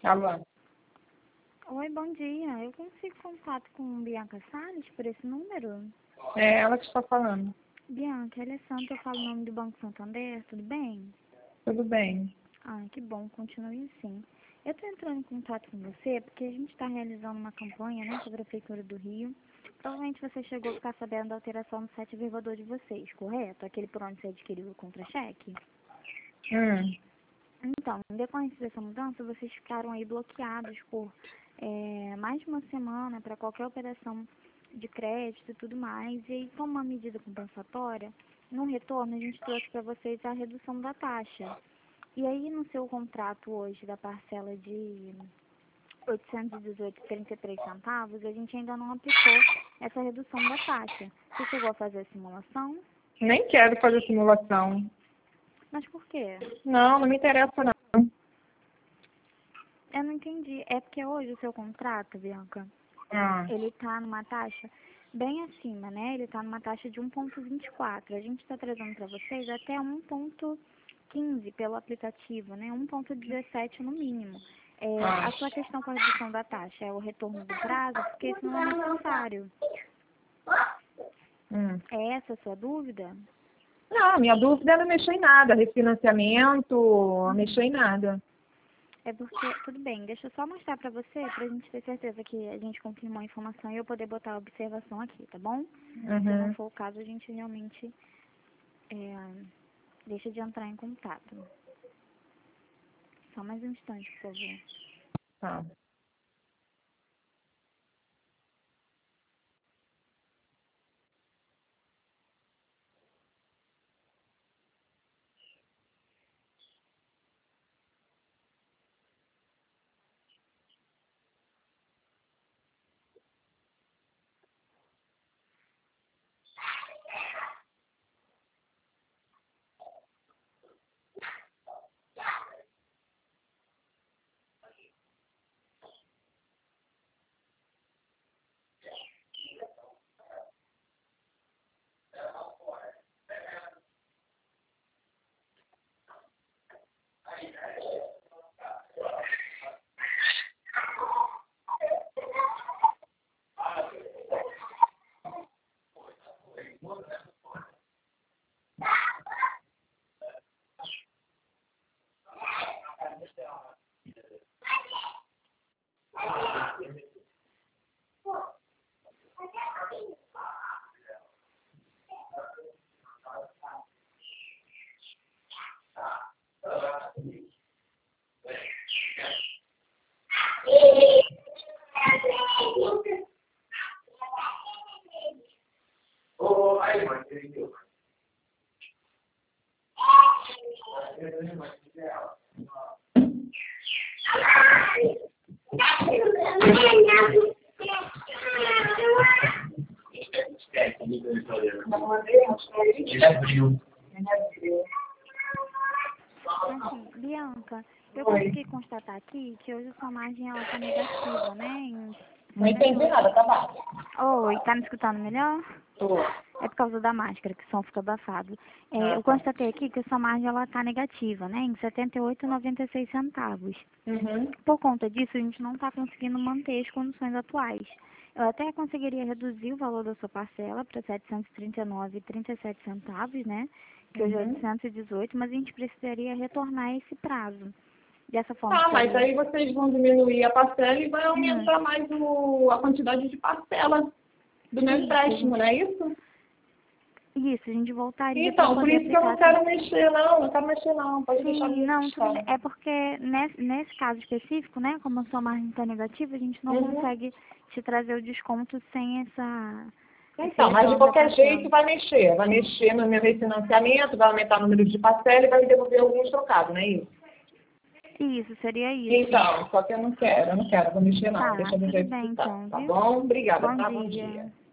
Alô? Oi, bom dia. Eu consigo contato com Bianca Salles por esse número? É ela que está falando. Bianca, ela é Santa, eu falo o nome do Banco Santander, tudo bem? Tudo bem. Ah, que bom, continue assim. Eu estou entrando em contato com você porque a gente está realizando uma campanha, né, com a Prefeitura do Rio. Provavelmente você chegou a ficar sabendo da alteração no site vergador de vocês, correto? Aquele por onde você adquiriu o contra-cheque? Então, em decorrência dessa mudança, vocês ficaram aí bloqueados por mais de uma semana para qualquer operação de crédito e tudo mais. E aí, como uma medida compensatória, no retorno a gente trouxe para vocês a redução da taxa. E aí, no seu contrato hoje da parcela de R$ 818,33, a gente ainda não aplicou essa redução da taxa. Você chegou a fazer a simulação? Nem quero fazer simulação. Mas por quê? Não, não me interessa não. Eu não entendi. É porque hoje o seu contrato, Bianca, Ah, ele está numa taxa bem acima, né? Ele está numa taxa de 1,24. A gente está trazendo para vocês até 1,15 pelo aplicativo, né? 1,17 no mínimo. A sua questão com a redução da taxa é o retorno do prazo, porque isso não é necessário. É essa a sua dúvida? Não, minha dúvida é não mexer em nada. Refinanciamento, não mexer em nada. É porque, tudo bem, deixa eu só mostrar pra você, pra gente ter certeza que a gente confirmou a informação e eu poder botar a observação aqui, tá bom? Se não for o caso, a gente realmente deixa de entrar em contato. Só mais um instante, por favor. Tá. Assim, Bianca, eu consegui constatar aqui que hoje a sua margem ela tá negativa, né? Não entendi nada, tá baixo. Oi, tá me escutando melhor? Tô. É por causa da máscara, que o som fica abafado. Eu Tá. constatei aqui que a sua margem ela tá negativa, né? Em R$ 78,96. Por conta disso, a gente não está conseguindo manter as condições atuais. Eu até conseguiria reduzir o valor da sua parcela para R$ 739,37, né? Que hoje é 818, mas a gente precisaria retornar esse prazo. Dessa forma, Tá, mas ficaria... aí vocês vão diminuir a parcela e vai aumentar mais a quantidade de parcela do meu empréstimo, não é isso? Isso, a gente voltaria para Então, por poder isso que eu não aplicar... quero mexer, não quero mexer, não. Pode deixar Sim, do não, jeito que tudo bem. está. É porque nesse caso específico, né, como a sua margem está negativa, a gente não consegue te trazer o desconto sem esse Então, mas de retorno da qualquer parcela. jeito vai mexer. Vai mexer no meu refinanciamento, vai aumentar o número de parcela e vai me devolver alguns trocados, não é isso? Isso, seria isso. Então, só que eu não quero, vou mexer não. Tá, Deixa do tudo jeito que bem está. então, Tá viu? bom? Obrigada, Bom tá? Bom dia. dia.